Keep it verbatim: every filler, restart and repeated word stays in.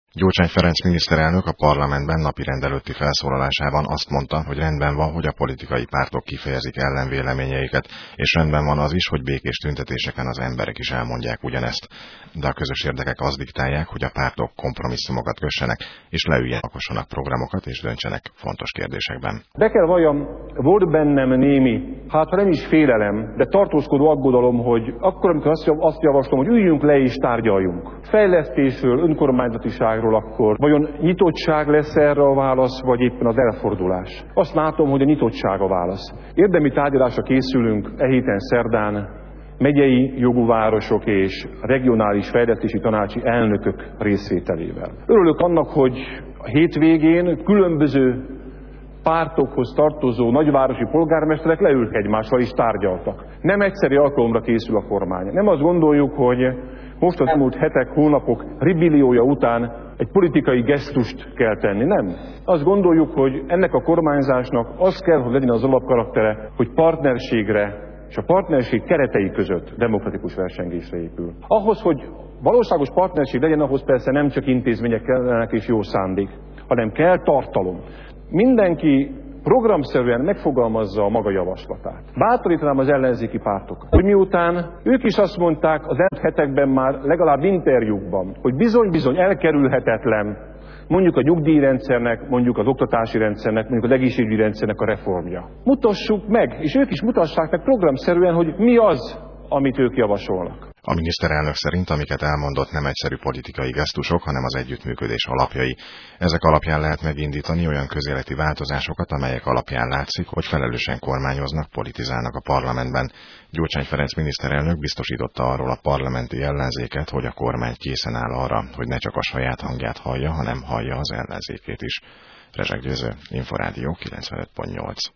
Gyurcsány Ferenc miniszterelnök a parlamentben napirend előtti felszólalásában azt mondta, hogy rendben van, hogy a politikai pártok kifejezik ellenvéleményeiket, és rendben van az is, hogy békés tüntetéseken az emberek is elmondják ugyanezt. De a közös érdekek azt diktálják, hogy a pártok kompromisszumokat kössenek, és leüljenek, alkossanak programokat és döntsenek fontos kérdésekben. Be kell valljam, volt bennem némi, hát ha nem is félelem, de tartózkodó aggodalom, hogy akkor, amikor azt javaslom, hogy üljünk le és tárgyaljunk. Fejlesztésről, önkormányzatiságról, akkor vajon nyitottság lesz erre a válasz, vagy éppen az elfordulás? Azt látom, hogy a nyitottság a válasz. Érdemi tárgyalásra készülünk e héten szerdán megyei jogú városok és regionális fejlesztési tanácsi elnökök részvételével. Örülök annak, hogy a hétvégén különböző pártokhoz tartozó nagyvárosi polgármesterek leültek egymással és tárgyaltak. Nem egyszerű alkalomra készül a kormány. Nem azt gondoljuk, hogy most az elmúlt hetek, hónapok ribilliója után egy politikai gesztust kell tenni. Nem. Azt gondoljuk, hogy ennek a kormányzásnak az kell, hogy legyen az alapkaraktere, hogy partnerségre és a partnerség keretei között demokratikus versengésre épül. Ahhoz, hogy valóságos partnerség legyen, ahhoz persze nem csak intézmények kellenek és jó szándék, hanem kell tartalom. Mindenki programszerűen megfogalmazza a maga javaslatát. Bátorítanám az ellenzéki pártokat, hogy miután ők is azt mondták az elmúlt hetekben már legalább interjúkban, hogy bizony-bizony elkerülhetetlen mondjuk a nyugdíjrendszernek, mondjuk az oktatási rendszernek, mondjuk az egészségügyi rendszernek a reformja. Mutassuk meg, és ők is mutassák meg programszerűen, hogy mi az, amit ők javasolnak. A miniszterelnök szerint, amiket elmondott, nem egyszerű politikai gesztusok, hanem az együttműködés alapjai. Ezek alapján lehet megindítani olyan közéleti változásokat, amelyek alapján látszik, hogy felelősen kormányoznak, politizálnak a parlamentben. Gyurcsány Ferenc miniszterelnök biztosította arról a parlamenti ellenzéket, hogy a kormány készen áll arra, hogy ne csak a saját hangját hallja, hanem hallja az ellenzékét is. Rezsek Győző, Inforádió kilencvenöt pont nyolc.